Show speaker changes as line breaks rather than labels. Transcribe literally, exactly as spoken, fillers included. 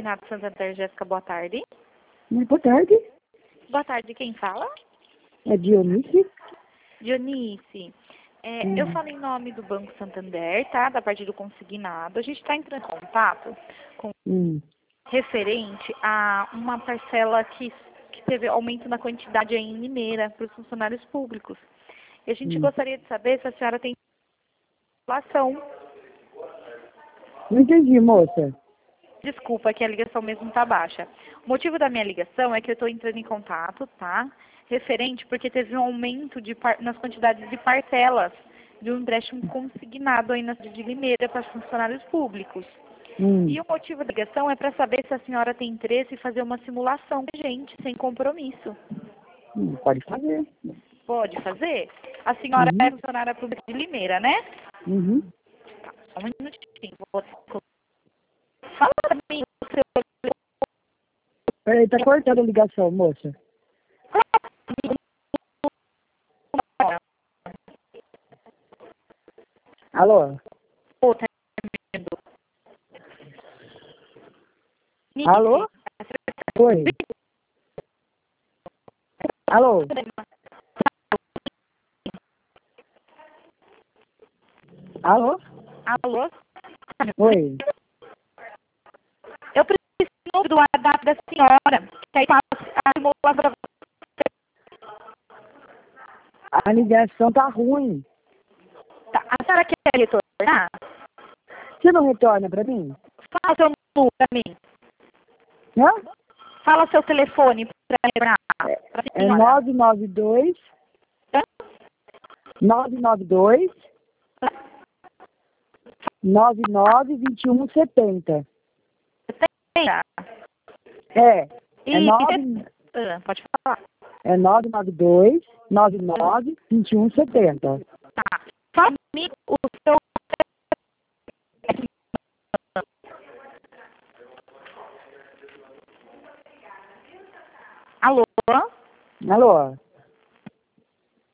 Consignado Santander, Jéssica, boa tarde.
Muito boa tarde.
Boa tarde, quem fala?
É Dionice.
Dionice, é,
Hum.
eu falo em nome do Banco Santander, tá? Da parte do consignado. A gente está entrando em contato com
Hum.
referente a uma parcela que, que teve aumento na quantidade aí em Limeira para os funcionários públicos. E a gente
Hum.
gostaria de saber se a senhora tem relação.
Não entendi, moça.
Desculpa, que a ligação mesmo está baixa. O motivo da minha ligação é que eu estou entrando em contato, tá? Referente, porque teve um aumento de par... nas quantidades de parcelas de um empréstimo consignado aí na cidade de Limeira para funcionários públicos.
Hum.
E o motivo da ligação é para saber se a senhora tem interesse em fazer uma simulação com a gente, sem compromisso.
Hum, Pode fazer.
Pode fazer? A senhora
Uhum.
é funcionária pública de Limeira, né?
Uhum.
Tá, só um minutinho. Vou... Fala para mim o seu...
Peraí, tá cortando a ligação, moça. Alô?
Ô, tá
Alô? Oi. Alô? Alô?
Alô?
Oi.
Eu preciso do WhatsApp da senhora, que aí passa a simulação para
A ligação tá ruim.
você. Tá, a senhora quer retornar?
Você não retorna pra mim?
Fala seu número para mim.
Hã?
Fala seu telefone para retornar. Pra
É
senhora.
nove nove dois,
Hã?
nove nove dois, nove nove dois um sete zero.
Tenha.
É. É
E
nove.
ah, pode falar.
É nove nove dois, nove nove dois um sete zero.
Tá. Fala comigo o seu... Alô?
Alô?